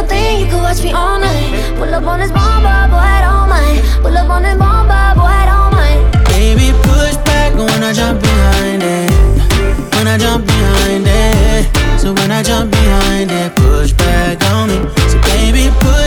little thing, you could watch me all night. Pull up on this bomba, boy, I don't mind. Pull up on this bomba, boy, I don't mind. Baby, push back when I jump behind it. When I jump behind it. So when I jump behind it, push back on me. So baby, push